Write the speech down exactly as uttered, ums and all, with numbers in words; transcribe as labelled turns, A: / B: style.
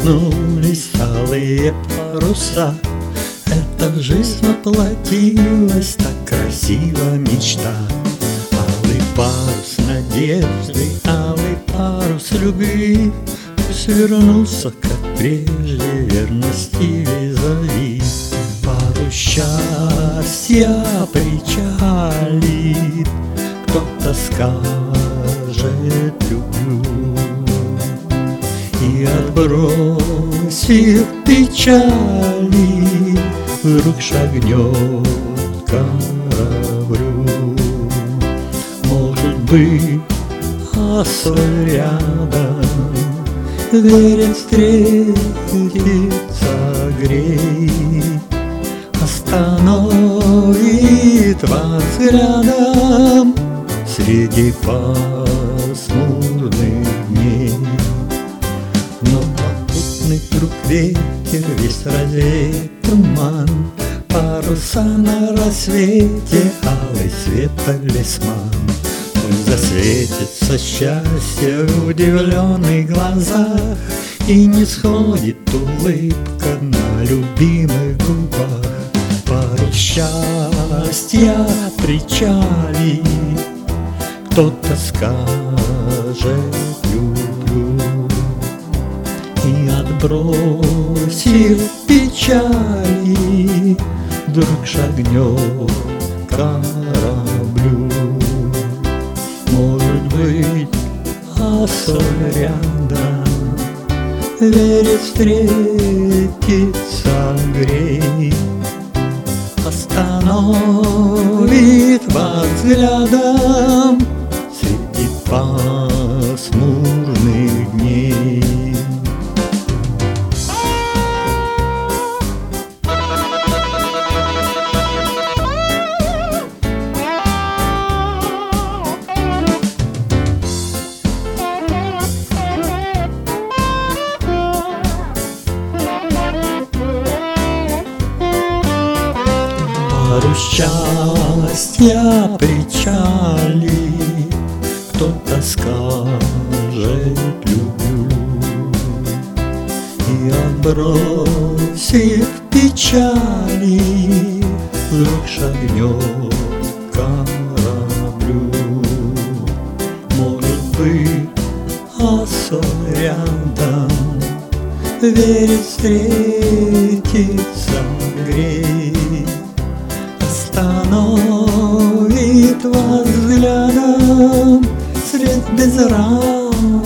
A: коснулись алые паруса. Эта жизнь воплотилась, так красиво мечта. Алый парус надежды, алый парус любви, пусть вернулся, как прежде, верности визави. Парус счастья причалит, кто-то скажет люблю, и отбросив печали, вдруг шагнет к кораблю. Может быть, осоль рядом, верен встретиться грей, остановит вас взглядом среди пасмурных дней. Но попутный вдруг ветер весь развеет туман, паруса на рассвете, алый свет талисман. Пусть засветится счастье в удивленных глазах, и не сходит улыбка на любимых губах. Парус счастья причалит, кто-то скажет люблю, и отбросив печали, вдруг шагнет к кораблю. Может быть, осоль рядом, верит встретиться грей, остановит вас взглядом среди пасмурных дней. Парус счастья причалит, кто-то скажет люблю, и отбросив печали, вдруг шагнет к кораблю. Может быть, осоль рядом, верит встретиться грей, остановит вас взглядом средь безрадостных